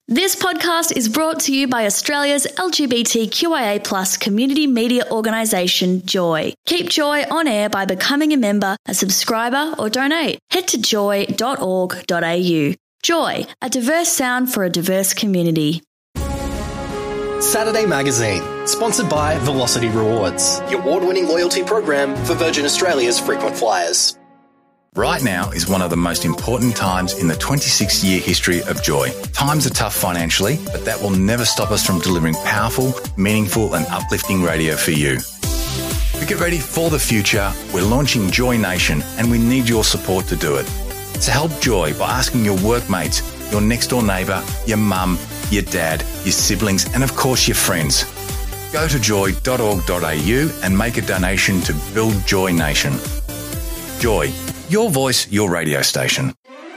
This podcast is brought to you by Australia's LGBTQIA+ community media organisation, Joy. Keep Joy on air by becoming a member, a subscriber or donate. Head to joy.org.au. Joy, a diverse sound for a diverse community. Saturday Magazine, sponsored by Velocity Rewards, the award-winning loyalty program for Virgin Australia's frequent flyers. Right now is one of the most important times in the 26-year history of Joy. Times are tough financially, but that will never stop us from delivering powerful, meaningful and uplifting radio for you. To get ready for the future, we're launching Joy Nation and we need your support to do it. So help Joy by asking your workmates, your next-door neighbour, your mum, your dad, your siblings and of course your friends. Go to joy.org.au and make a donation to build Joy Nation. Joy. Your voice, your radio station.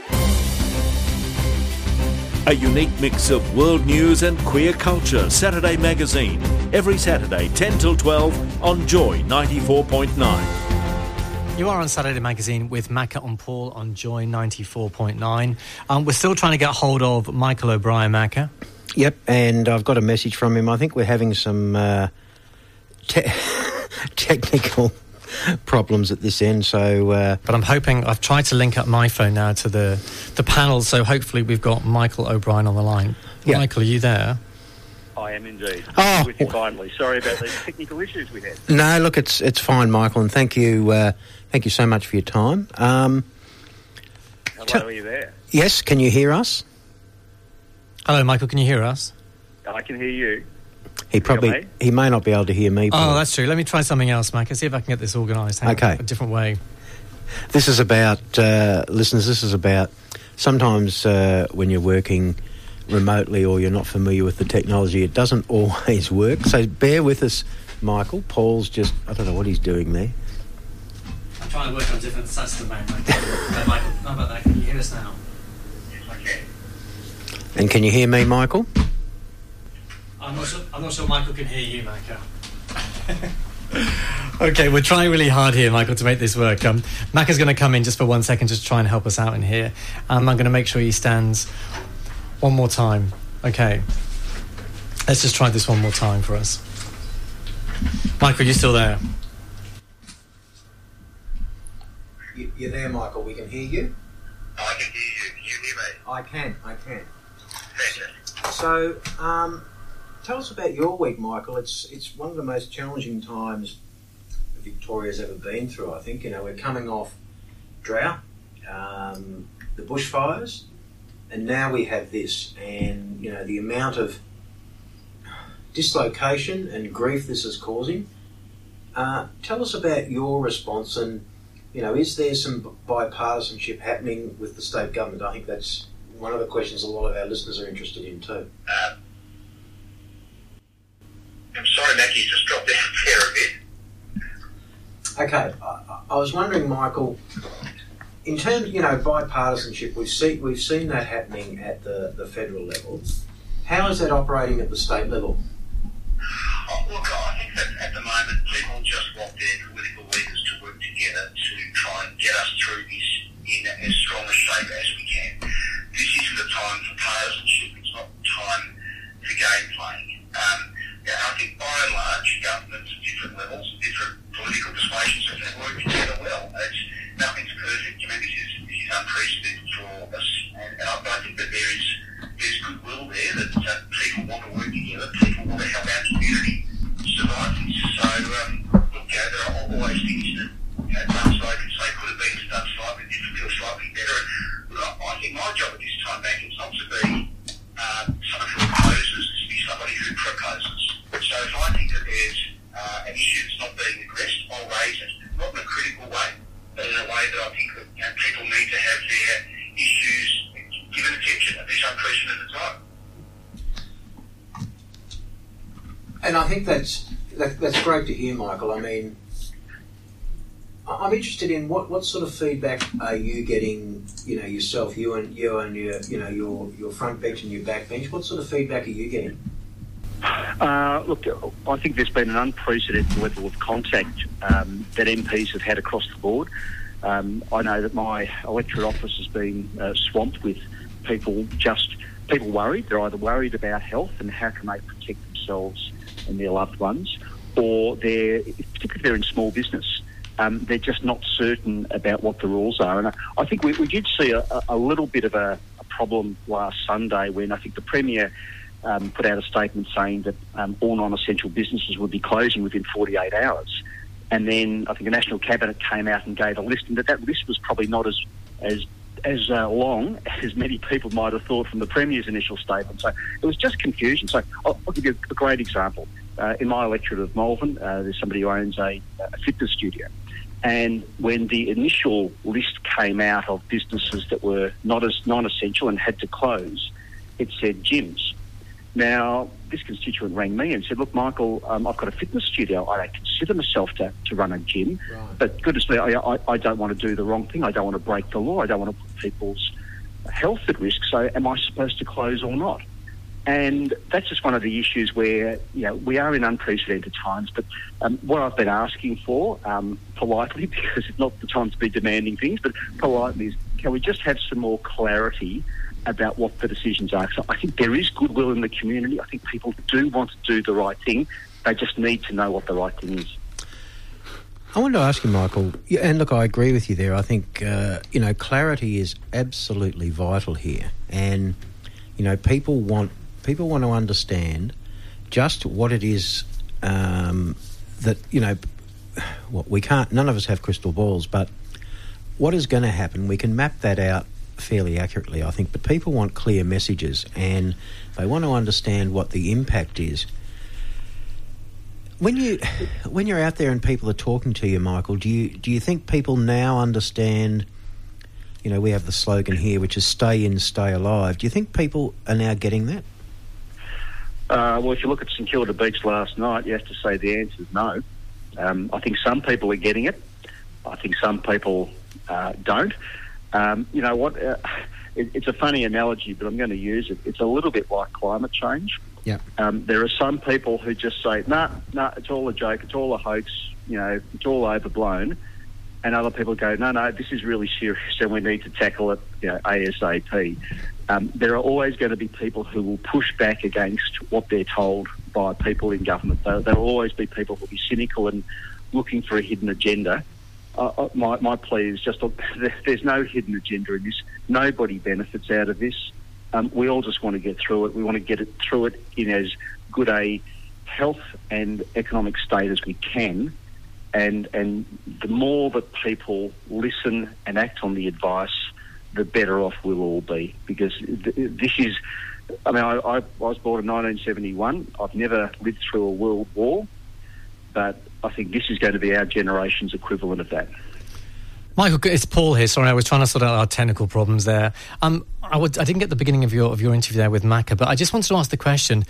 A unique mix of world news and queer culture. Saturday Magazine. Every Saturday, 10 till 12 on Joy 94.9. You are on Saturday Magazine with Macca and Paul on Joy 94.9. We're still trying to get hold of Michael O'Brien, Macca. Yep, and I've got a message from him. I think we're having some technical problems at this end, so but I'm hoping I've tried to link up my phone now to the panel, so hopefully we've got Michael O'Brien on the line. Yeah. Michael, are you there? I am indeed. Oh, with you finally. Sorry about these technical issues we had. No, look, it's fine, Michael, and thank you so much for your time. Hello, are you there? Yes, can you hear us? Hello, Michael, can you hear us? I can hear you. He may not be able to hear me, Paul. Oh, that's true. Let me try something else, Mac, and see if I can get this organised. Okay. A different way. This is about, listeners, sometimes when you're working remotely or you're not familiar with the technology, it doesn't always work. So bear with us, Michael. Paul's just, I don't know what he's doing there. I'm trying to work on different sides of the main. Michael, how about that? Can you hear us now? Yes, I can. And can you hear me, Michael? I'm not sure Michael can hear you, Macca. Okay, we're trying really hard here, Michael, to make this work. Macca's going to come in just for 1 second, just try and help us out in here. I'm going to make sure he stands one more time. Okay. Let's just try this one more time for us. Michael, you still there? You're there, Michael. We can hear you. I can hear you. Can you hear me? I can. Fantastic. So, tell us about your week, Michael. It's one of the most challenging times Victoria's ever been through, I think. You know, we're coming off drought, the bushfires, and now we have this. And, you know, the amount of dislocation and grief this is causing. Tell us about your response and, you know, is there some bipartisanship happening with the state government? I think that's one of the questions a lot of our listeners are interested in too. I'm sorry, Mackie, you just dropped out there a bit. Okay, I was wondering, Michael, in terms, you know, bipartisanship, we've seen that happening at the federal level. How is that operating at the state level? Look, I think that at the moment people just want their political leaders to work together to try and get us through this in as strong a shape as we can. This isn't the time for partisanship. It's not the time for game playing. I think by and large, governments at different levels, different political persuasions have worked together well. Nothing's perfect. I mean, this is unprecedented for us, and I think that there's goodwill there that people want to work together, people want to help our community survive this. So, look, there are always things that some side can say could have been done slightly different or slightly better. But I think my job at this time, Mac, is not to be someone who opposes, it's to be somebody who proposes. So if I think that there's an issue that's not being addressed, I'll raise it. Not in a critical way, but in a way that I think that people need to have their issues given attention at this unprecedented time. And I think that's great to hear, Michael. I mean, I'm interested in what sort of feedback are you getting, you know, yourself, you and your, you know, your front bench and your back bench. What sort of feedback are you getting? Look, I think there's been an unprecedented level of contact that MPs have had across the board. I know that my electorate office has been swamped with people just people worried. They're either worried about health and how can they protect themselves and their loved ones, or particularly if they're in small business, they're just not certain about what the rules are. And I think we did see a little bit of a problem last Sunday when I think the Premier put out a statement saying that all non-essential businesses would be closing within 48 hours. And then I think the National Cabinet came out and gave a list, and that list was probably not as long as many people might have thought from the Premier's initial statement. So it was just confusion. So I'll give you a great example. In my electorate of Malvern, there's somebody who owns a fitness studio. And when the initial list came out of businesses that were not as non-essential and had to close, it said gyms. Now, this constituent rang me and said, look, Michael, I've got a fitness studio. I don't consider myself to run a gym. Right. But goodness me, I don't want to do the wrong thing. I don't want to break the law. I don't want to put people's health at risk. So am I supposed to close or not? And that's just one of the issues where, we are in unprecedented times. But what I've been asking for, politely, because it's not the time to be demanding things, but politely, is can we just have some more clarity about what the decisions are? So I think there is goodwill in the community. I think people do want to do the right thing. They just need to know what the right thing is. I wanted to ask you, Michael, and look, I agree with you there. I think, clarity is absolutely vital here. And, people want to understand just what it is that, we can't, none of us have crystal balls, but what is going to happen, we can map that out fairly accurately, I think, but people want clear messages and they want to understand what the impact is. When you're out there and people are talking to you, Michael, do you think people now understand, we have the slogan here, which is stay in, stay alive. Do you think people are now getting that? Well, if you look at St Kilda Beach last night, you have to say the answer is no. I think some people are getting it. I think some people don't. You know what? It's a funny analogy, but I'm going to use it. It's a little bit like climate change. Yeah. There are some people who just say, nah, it's all a joke, it's all a hoax, it's all overblown. And other people go, no, this is really serious and we need to tackle it ASAP. There are always going to be people who will push back against what they're told by people in government. There will always be people who will be cynical and looking for a hidden agenda. My plea is just, there's no hidden agenda in this. Nobody benefits out of this. We all just want to get through it. We want to get it through it in as good a health and economic state as we can. And the more that people listen and act on the advice, the better off we'll all be. Because this is, I was born in 1971. I've never lived through a world war, but I think this is going to be our generation's equivalent of that. Michael, it's Paul here. Sorry, I was trying to sort out our technical problems there. I didn't get the beginning of your interview there with Macca, but I just wanted to ask the question: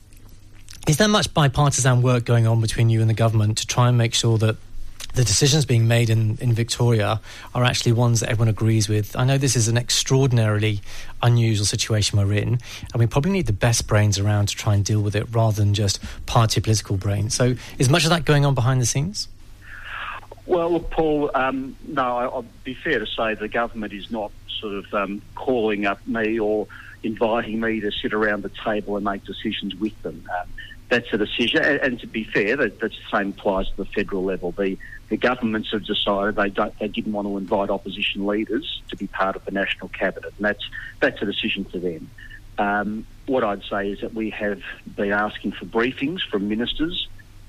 is there much bipartisan work going on between you and the government to try and make sure that the decisions being made in Victoria are actually ones that everyone agrees with? I know this is an extraordinarily unusual situation we're in, and we probably need the best brains around to try and deal with it rather than just party political brains. So is much of that going on behind the scenes? Well, look, Paul, no, I'll be fair to say the government is not sort of calling up me or inviting me to sit around the table and make decisions with them. That's a decision, and to be fair, that's the same applies to the federal level. The governments have decided they didn't want to invite opposition leaders to be part of the National Cabinet, and that's a decision for them. What I'd say is that we have been asking for briefings from ministers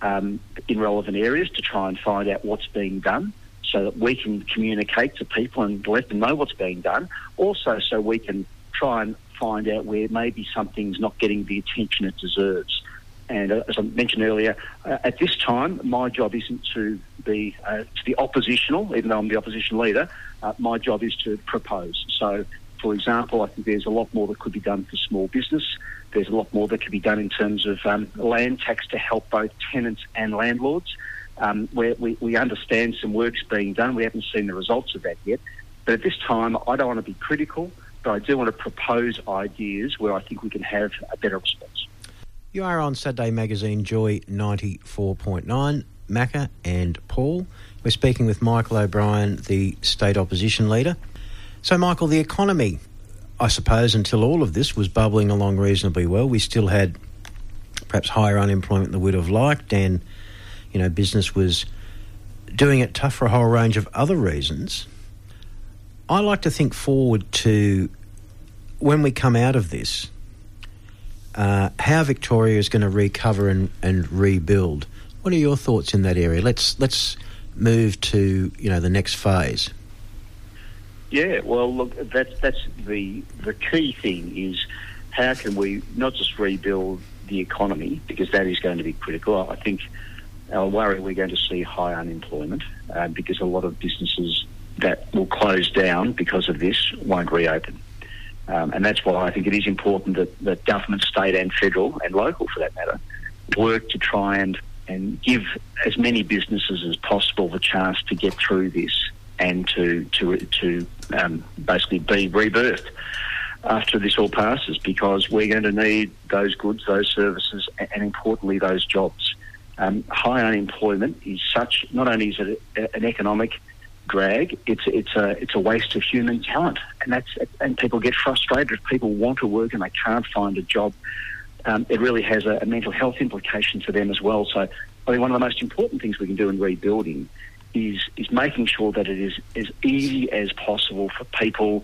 in relevant areas to try and find out what's being done so that we can communicate to people and let them know what's being done. Also, so we can try and find out where maybe something's not getting the attention it deserves. And as I mentioned earlier, at this time, my job isn't to be to the oppositional, even though I'm the opposition leader. My job is to propose. So, for example, I think there's a lot more that could be done for small business. There's a lot more that could be done in terms of land tax to help both tenants and landlords. Where we understand some work's being done. We haven't seen the results of that yet. But at this time, I don't want to be critical, but I do want to propose ideas where I think we can have a better response. You are on Saturday Magazine Joy 94.9, Macca and Paul. We're speaking with Michael O'Brien, the state opposition leader. So, Michael, the economy, I suppose until all of this was bubbling along reasonably well, we still had perhaps higher unemployment than we'd have liked, and, you know, business was doing it tough for a whole range of other reasons. I like to think forward to when we come out of this, how Victoria is going to recover and rebuild. What are your thoughts in that area? Let's move to, you know, the next phase. Yeah, well, look, that's the key thing is how can we not just rebuild the economy, because that is going to be critical. I think our worry we're going to see high unemployment because a lot of businesses that will close down because of this won't reopen. And that's why I think it is important that government, state and federal and local for that matter, work to try and give as many businesses as possible the chance to get through this and to basically be rebirthed after this all passes, because we're going to need those goods, those services, and importantly those jobs. High unemployment is such, not only is it an economic drag, it's a waste of human talent, and people get frustrated if people want to work and they can't find a job. It really has a mental health implication to them as well. So I think one of the most important things we can do in rebuilding is making sure that it is as easy as possible for people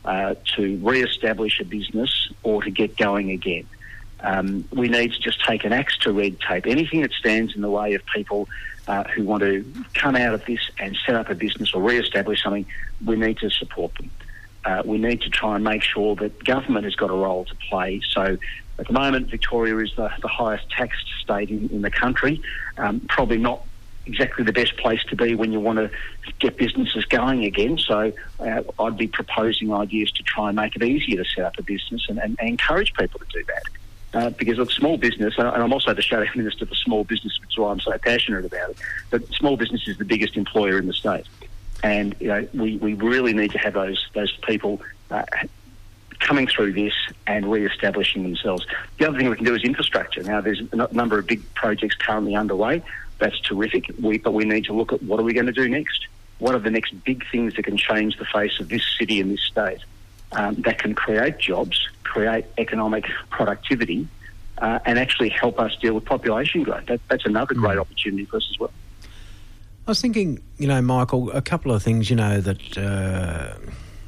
to re-establish a business or to get going again. We need to just take an axe to red tape. Anything that stands in the way of people who want to come out of this and set up a business or re-establish something, we need to support them. We need to try and make sure that government has got a role to play. So at the moment, Victoria is the highest taxed state in the country. Probably not exactly the best place to be when you want to get businesses going again. So I'd be proposing ideas to try and make it easier to set up a business and encourage people to do that. Because look, small business, and I'm also the Shadow Minister for Small Business, which is why I'm so passionate about it, but small business is the biggest employer in the state. And, you know, we really need to have those people coming through this and re-establishing themselves. The other thing we can do is infrastructure. Now, there's a number of big projects currently underway. That's terrific. But we need to look at what are we going to do next? What are the next big things that can change the face of this city and this state that can create jobs, create economic productivity, and actually help us deal with population growth? That's another great opportunity for us as well. I was thinking, you know, Michael, a couple of things, you know, that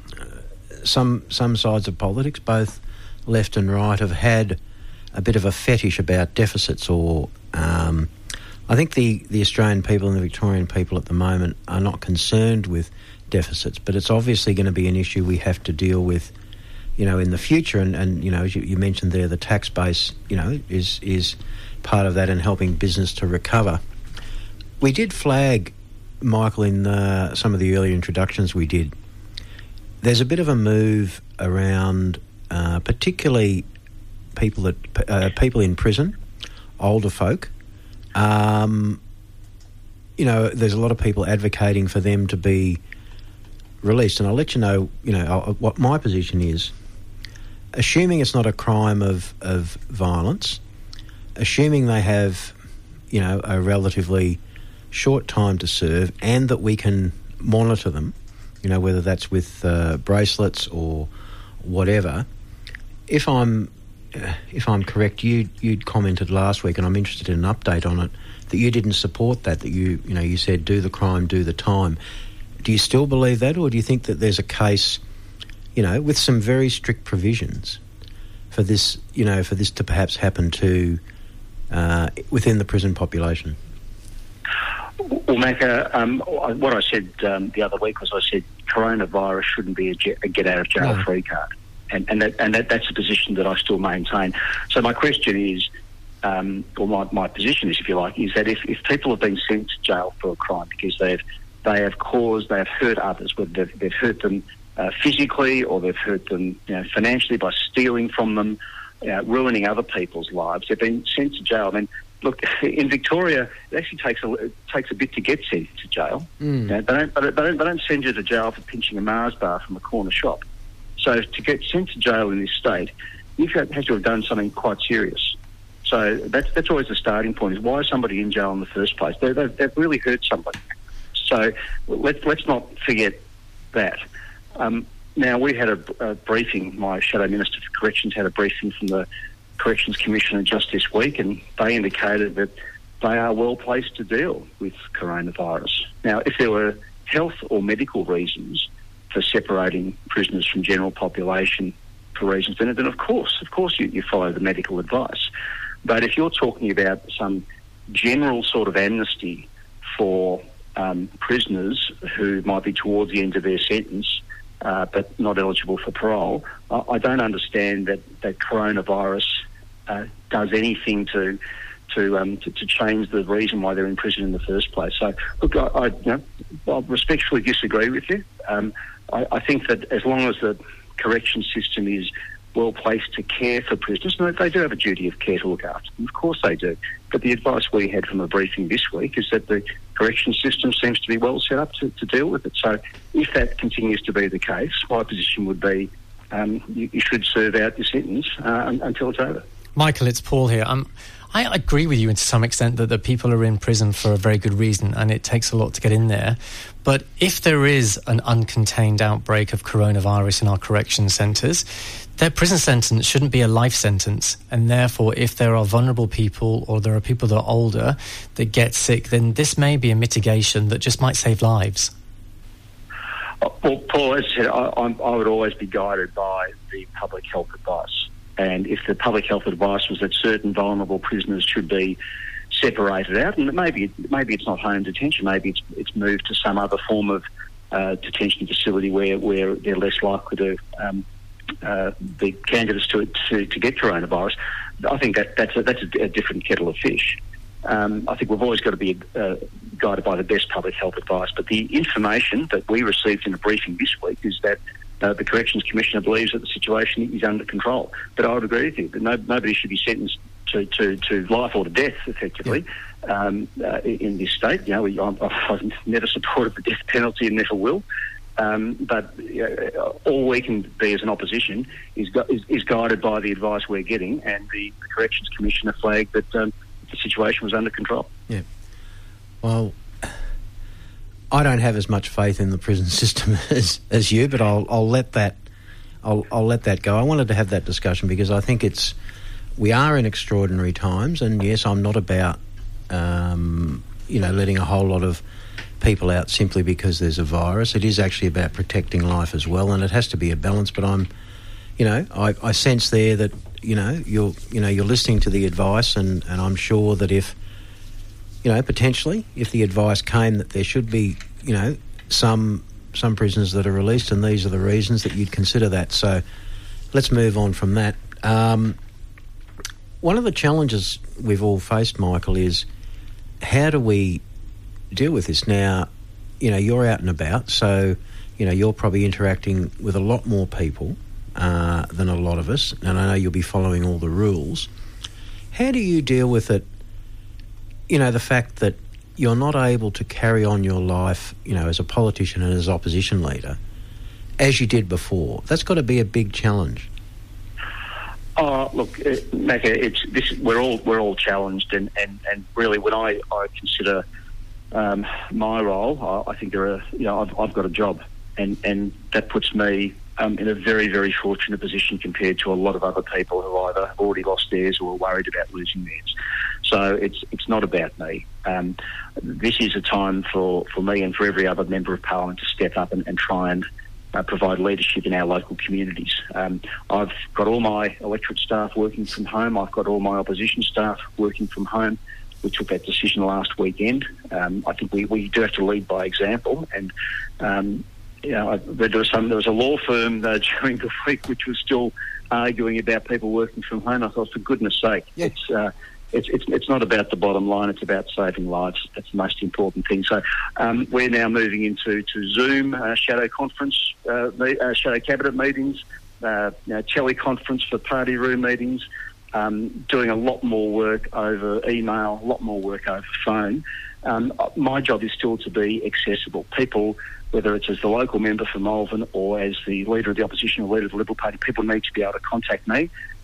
some sides of politics, both left and right, have had a bit of a fetish about deficits, or I think the Australian people and the Victorian people at the moment are not concerned with deficits, but it's obviously going to be an issue we have to deal with, you know, in the future. And you know, as you mentioned there, the tax base, you know, is part of that and helping business to recover. We did flag, Michael, in some of the earlier introductions we did, there's a bit of a move around particularly people in prison, older folk. You know, there's a lot of people advocating for them to be released. And I'll let you know, what my position is. Assuming it's not a crime of violence, assuming they have, you know, a relatively short time to serve, and that we can monitor them, you know, whether that's with bracelets or whatever. If I'm correct, you'd commented last week, and I'm interested in an update on it, that you didn't support that you said do the crime, do the time. Do you still believe that, or do you think that there's a case, you know, with some very strict provisions for this, you know, for this to perhaps happen to within the prison population? Well, Macca, what I said the other week was I said coronavirus shouldn't be a get-out-of-jail-free card. And that's a position that I still maintain. So my question is, or my position is, if you like, is that if people have been sent to jail for a crime because they have hurt others, whether they've hurt them physically or they've hurt them, you know, financially by stealing from them, ruining other people's lives, they've been sent to jail. I mean, look, in Victoria, it actually takes a bit to get sent to jail. You know, they don't send you to jail for pinching a Mars bar from a corner shop. So to get sent to jail in this state, you have to have done something quite serious. So that's always the starting point, is why is somebody in jail in the first place? They've really hurt somebody. So let's not forget that. Now, we had a briefing, my Shadow Minister for Corrections had a briefing from the Corrections Commissioner just this week, and they indicated that they are well placed to deal with coronavirus. Now, if there were health or medical reasons for separating prisoners from general population for reasons, then of course you follow the medical advice. But if you're talking about some general sort of amnesty for prisoners who might be towards the end of their sentence but not eligible for parole, I don't understand that coronavirus does anything to change the reason why they're in prison in the first place. So, look, I respectfully disagree with you. I think that as long as the correction system is well placed to care for prisoners, they do have a duty of care to look after them. Of course they do. But the advice we had from a briefing this week is that the correction system seems to be well set up to deal with it. So if that continues to be the case, my position would be you should serve out your sentence until it's over. Michael, it's Paul here. I agree with you to some extent that the people are in prison for a very good reason, and it takes a lot to get in there. But if there is an uncontained outbreak of coronavirus in our correction centres, their prison sentence shouldn't be a life sentence. And therefore, if there are vulnerable people or there are people that are older that get sick, then this may be a mitigation that just might save lives. Well, Paul, as I said, I would always be guided by the public health advice. And if the public health advice was that certain vulnerable prisoners should be separated out, and maybe it's not home detention, maybe it's moved to some other form of detention facility where they're less likely to be candidates to get coronavirus. I think that's a different kettle of fish. I think we've always got to be guided by the best public health advice. But the information that we received in a briefing this week is that the Corrections Commissioner believes that the situation is under control. But I would agree with you that nobody should be sentenced to life or to death, effectively, in this state. You know, I've never supported the death penalty and never will. But all we can be as an opposition is guided by the advice we're getting, and the Corrections Commissioner flagged that the situation was under control. Yeah. Well, I don't have as much faith in the prison system as you, but I'll let that go. I wanted to have that discussion because I think we are in extraordinary times, and yes, I'm not about letting a whole lot of people out simply because there's a virus. It is actually about protecting life as well, and it has to be a balance. But I sense there that you're listening to the advice, and I'm sure that if potentially if the advice came that there should be some prisoners that are released, and these are the reasons, that you'd consider that. So let's move on from that. One of the challenges we've all faced, Michael, is how do we deal with this? Now, you're out and about, so you're probably interacting with a lot more people than a lot of us, and I know you'll be following all the rules. How do you deal with it? The fact that you're not able to carry on your life, as a politician and as opposition leader, as you did before. That's got to be a big challenge. Oh, look, Macca, we're all challenged, and really, when I consider my role, I think I've got a job, and that puts me in a very, very fortunate position compared to a lot of other people who either have already lost theirs or are worried about losing theirs. So it's not about me. This is a time for me and for every other member of Parliament to step up and try and provide leadership in our local communities. I've got all my electorate staff working from home. I've got all my opposition staff working from home. We took that decision last weekend. I think we do have to lead by example. And there was a law firm during the week which was still arguing about people working from home. I thought, for goodness sake, it's not about the bottom line. It's about saving lives. That's the most important thing. So we're now moving into Zoom shadow conference, shadow cabinet meetings, teleconference for party room meetings. Doing a lot more work over email, a lot more work over phone. My job is still to be accessible. People, whether it's as the local member for Malvern or as the leader of the opposition or leader of the Liberal Party, people need to be able to contact me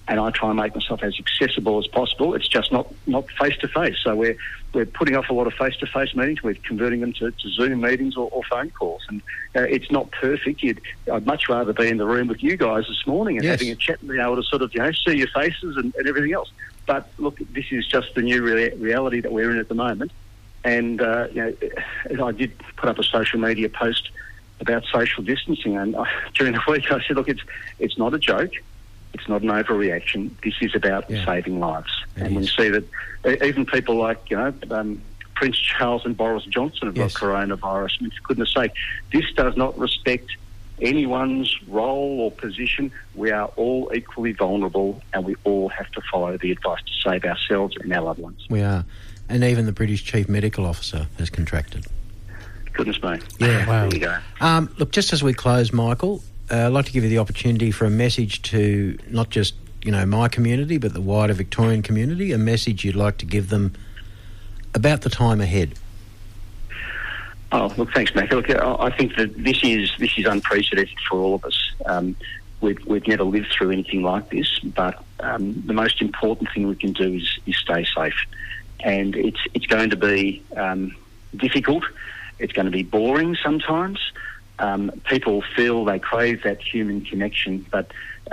and I try and make myself as accessible as possible. It's just not face-to-face. So we're putting off a lot of face-to-face meetings. We're converting them to Zoom meetings or phone calls. And it's not perfect. I'd much rather be in the room with you guys this morning and having a chat and being able to sort of, see your faces and everything else. But look, this is just the new reality that we're in at the moment. And, I did put up a social media post about social distancing, and during the week I said, look, it's not a joke. It's not an overreaction. This is about saving lives. And we see that even people like, Prince Charles and Boris Johnson have got coronavirus. I mean, for goodness sake, this does not respect anyone's role or position. We are all equally vulnerable, and we all have to follow the advice to save ourselves and our loved ones. We are. And even the British Chief Medical Officer has contracted. Goodness me. Yeah. Wow. There you go. Look, just as we close, Michael, I'd like to give you the opportunity for a message to not just, my community, but the wider Victorian community, a message you'd like to give them about the time ahead. Oh, look, thanks, Mac. Look, I think that this is unprecedented for all of us. We've never lived through anything like this, but the most important thing we can do is stay safe. And it's going to be difficult. It's going to be boring sometimes. People feel they crave that human connection, but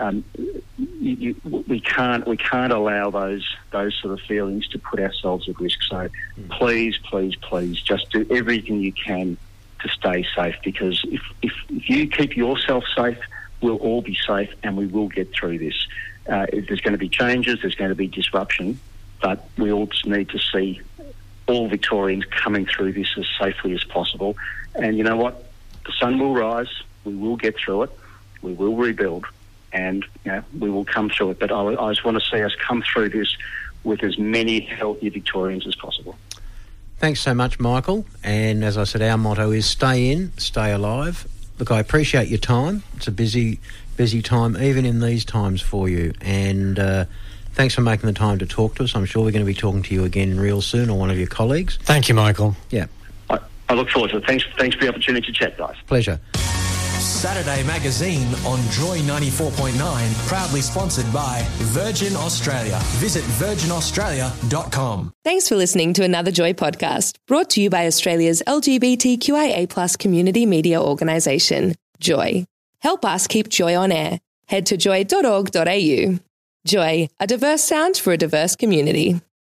we can't allow those sort of feelings to put ourselves at risk. So please, just do everything you can to stay safe, because if you keep yourself safe, we'll all be safe and we will get through this. There's going to be changes, there's going to be disruption, but we all just need to see all Victorians coming through this as safely as possible. And you know what? The sun will rise, we will get through it, we will rebuild, and we will come through it. But I just want to see us come through this with as many healthy Victorians as possible. Thanks so much, Michael. And as I said, our motto is stay in, stay alive. Look, I appreciate your time. It's a busy time, even in these times for you. And thanks for making the time to talk to us. I'm sure we're going to be talking to you again real soon, or one of your colleagues. Thank you, Michael. Yeah. I look forward to it. Thanks for the opportunity to chat, guys. Pleasure. Saturday Magazine on Joy 94.9, proudly sponsored by Virgin Australia. Visit virginaustralia.com. Thanks for listening to another Joy podcast, brought to you by Australia's LGBTQIA+ community media organisation, Joy. Help us keep Joy on air. Head to joy.org.au. Joy, a diverse sound for a diverse community.